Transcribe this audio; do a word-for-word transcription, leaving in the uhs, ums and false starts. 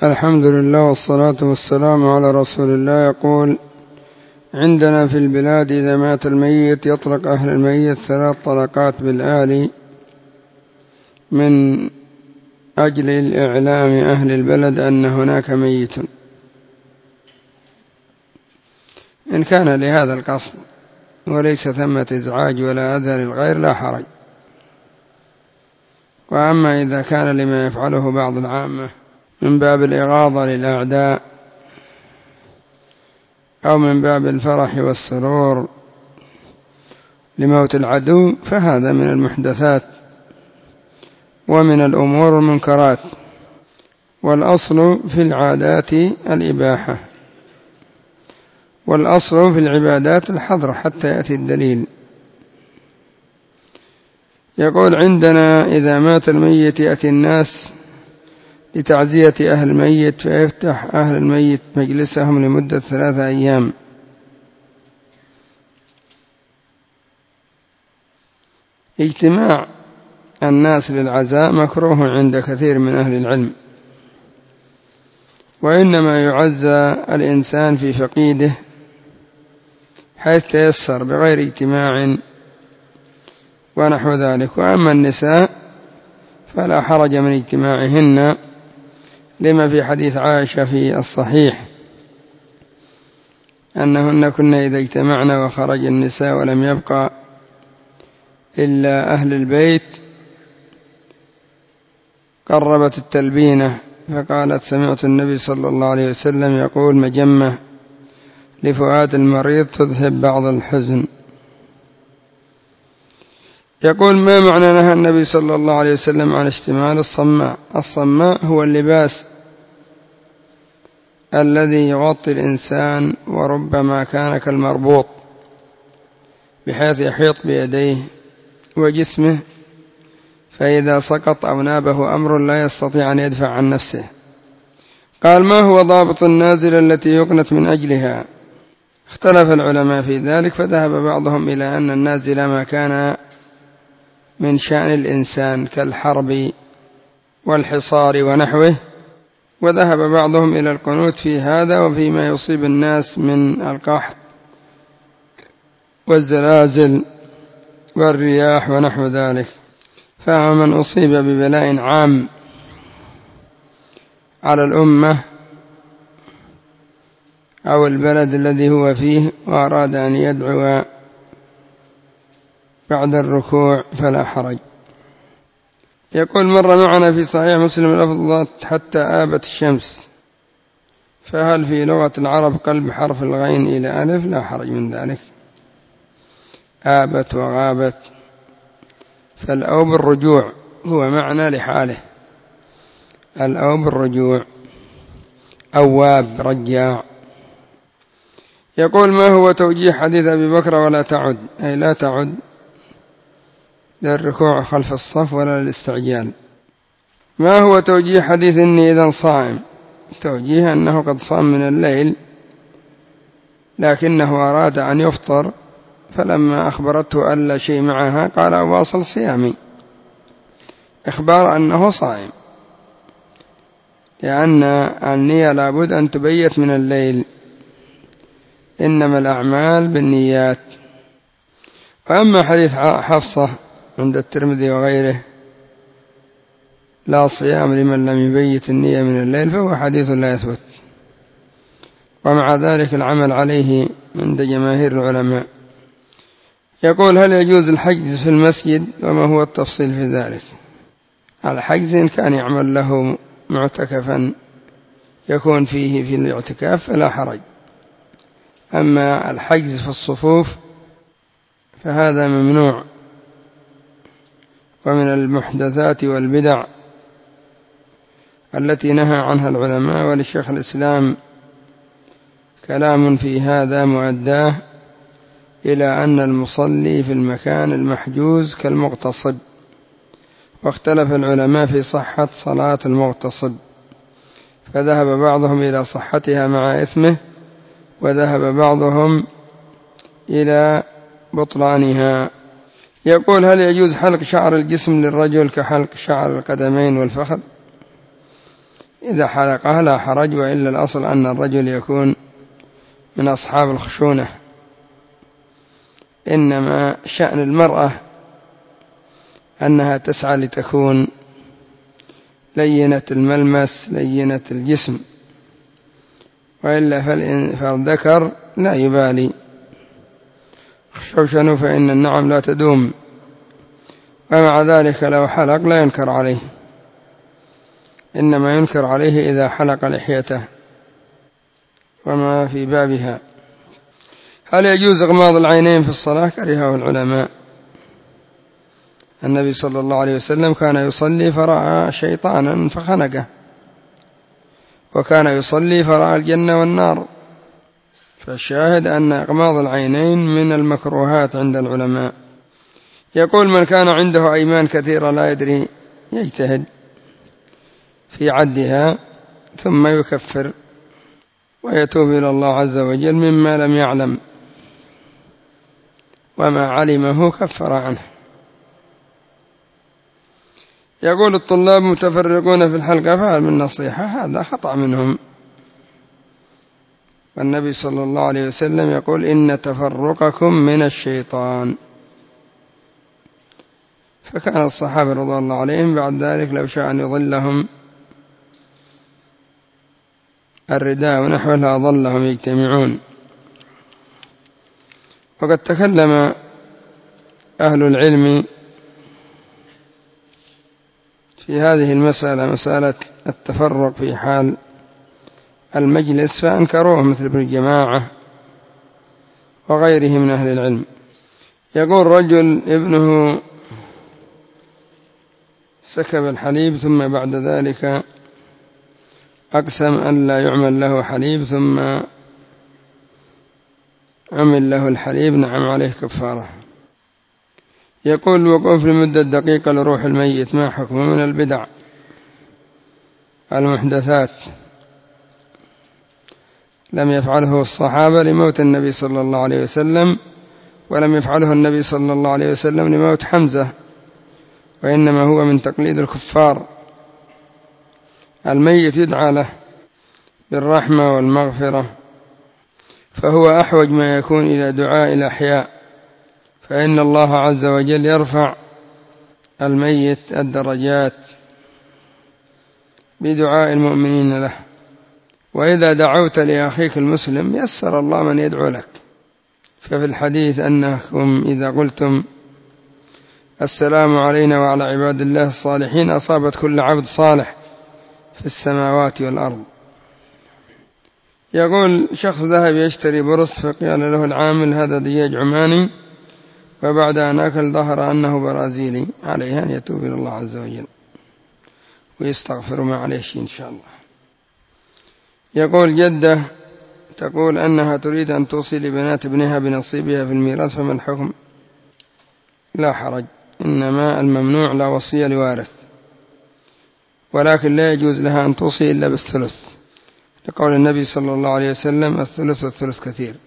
الحمد لله والصلاة والسلام على رسول الله. يقول: عندنا في البلاد إذا مات الميت يطلق أهل الميت ثلاث طلقات بالآلي من أجل الإعلام أهل البلد أن هناك ميت. إن كان لهذا القصد وليس ثمة إزعاج ولا أذى للغير لا حرج. وأما إذا كان لما يفعله بعض العامة من باب الإغاظة للأعداء أو من باب الفرح والسرور لموت العدو فهذا من المحدثات ومن الأمور المنكرات، والأصل في العادات الإباحة، والأصل في العبادات الحظر حتى يأتي الدليل. يقول: عندنا إذا مات الميت يأتي الناس لتعزية أهل الميت فيفتح أهل الميت مجلسهم لمدة ثلاثة أيام. اجتماع الناس للعزاء مكروه عند كثير من أهل العلم، وإنما يعزى الإنسان في فقيده حيث تيسر بغير اجتماع ونحو ذلك. وأما النساء فلا حرج من اجتماعهن لما في حديث عائشة في الصحيح أنهن كنا إذا اجتمعنا وخرج النساء ولم يبقى إلا أهل البيت قربت التلبينة فقالت: سمعت النبي صلى الله عليه وسلم يقول: مجمة لفؤاد المريض تذهب بعض الحزن. يقول: ما معنى نهى النبي صلى الله عليه وسلم عن اشتمال الصماء؟ الصماء هو اللباس الذي يغطي الإنسان وربما كان كالمربوط بحيث يحيط بيديه وجسمه، فإذا سقط أو نابه أمر لا يستطيع أن يدفع عن نفسه. قال: ما هو ضابط النازلة التي يقنت من أجلها؟ اختلف العلماء في ذلك، فذهب بعضهم إلى أن النازلة ما كان من شأن الإنسان كالحرب والحصار ونحوه، وذهب بعضهم إلى القنوت في هذا وفيما يصيب الناس من القحط والزلازل والرياح ونحو ذلك. فمن أصيب ببلاء عام على الأمة أو البلد الذي هو فيه وأراد أن يدعو بعد الركوع فلا حرج. يقول: مر معنا في صحيح مسلم لفظ حتى آبت الشمس، فهل في لغة العرب قلب حرف الغين إلى ألف؟ لا حرج من ذلك. آبت وغابت، فالأوب الرجوع هو معنى لحاله، الأوب الرجوع، أواب رجاع. يقول: ما هو توجيه حديث أبي بكر ولا تعد؟ أي لا تعد للركوع خلف الصف ولا للاستعجال. ما هو توجيه حديث إني إذا صائم؟ توجيه أنه قد صام من الليل لكنه أراد أن يفطر، فلما أخبرته أن لا شيء معها قال: أواصل صيامي، إخبار أنه صائم، لأن النية لابد أن تبيت من الليل، إنما الأعمال بالنيات. وأما حديث حفصة عند الترمذي وغيره لا صيام لمن لم يبيت النية من الليل فهو حديث لا يثبت، ومع ذلك العمل عليه عند جماهير العلماء. يقول: هل يجوز الحجز في المسجد وما هو التفصيل في ذلك؟ الحجز إن كان يعمل له معتكفا يكون فيه في الاعتكاف فلا حرج، أما الحجز في الصفوف فهذا ممنوع ومن المحدثات والبدع التي نهى عنها العلماء، وللشيخ الإسلام كلام في هذا مؤداه إلى أن المصلي في المكان المحجوز كالمغتصب، واختلف العلماء في صحة صلاة المغتصب، فذهب بعضهم إلى صحتها مع إثمه، وذهب بعضهم إلى بطلانها. يقول: هل يجوز حلق شعر الجسم للرجل كحلق شعر القدمين والفخذ؟ إذا حلقها لا حرج، وإلا الأصل أن الرجل يكون من أصحاب الخشونة. إنما شأن المرأة أنها تسعى لتكون لينة الملمس لينة الجسم، وإلا فالذكر لا يبالي. خشوشن فإن النعم لا تدوم، ومع ذلك لو حلق لا ينكر عليه، إنما ينكر عليه إذا حلق لحيته وما في بابها. هل يجوز إغماض العينين في الصلاة؟ كرهه العلماء. النبي صلى الله عليه وسلم كان يصلي فرأى شيطانا فخنقه، وكان يصلي فرأى الجنة والنار. فالشاهد أن إغماض العينين من المكروهات عند العلماء. يقول: من كان عنده أيمان كثيرة لا يدري يجتهد في عدها ثم يكفر ويتوب إلى الله عز وجل مما لم يعلم، وما علمه كفر عنه. يقول: الطلاب متفرقون في الحلقة فهل من نصيحة؟ هذا خطأ منهم. والنبي صلى الله عليه وسلم يقول: إن تفرقكم من الشيطان. فكان الصحابة رضي الله عليهم بعد ذلك لو شاء أن يظلهم الرداء ونحوه لأظلهم يجتمعون. وقد تكلم أهل العلم في هذه المسألة، مسألة التفرق في حال المجلس، فأنكروه مثل ابن الجماعة وغيره من أهل العلم. يقول: رجل ابنه سكب الحليب ثم بعد ذلك أقسم أن لا يعمل له حليب، ثم عمل له الحليب، نعم عليه كفارة. يقول: الوقوف لمدة دقيقة لروح الميت ما حكمه؟ من البدع المحدثات، لم يفعله الصحابة لموت النبي صلى الله عليه وسلم، ولم يفعله النبي صلى الله عليه وسلم لموت حمزة، وإنما هو من تقليد الكفار. الميت يدعى له بالرحمة والمغفرة، فهو أحوج ما يكون إلى دعاء الأحياء، فإن الله عز وجل يرفع الميت الدرجات بدعاء المؤمنين له. وإذا دعوت لأخيك المسلم يسر الله من يدعو لك. ففي الحديث أنكم إذا قلتم السلام علينا وعلى عباد الله الصالحين أصابت كل عبد صالح في السماوات والأرض. يقول: شخص ذهب يشتري برص، فقال له العامل هذا دجاج عماني، وبعد أن أكل ظهر أنه برازيلي، عليه أن يتوب إلى الله عز وجل ويستغفر ما عليه شيء إن شاء الله. يقول: جدة تقول أنها تريد أن توصي لبنات ابنها بنصيبها في الميراث، فما الحكم؟ لا حرج، إنما الممنوع لا وصية لوارث، ولكن لا يجوز لها أن توصي إلا بالثلث، لقول النبي صلى الله عليه وسلم: الثلث والثلث كثير.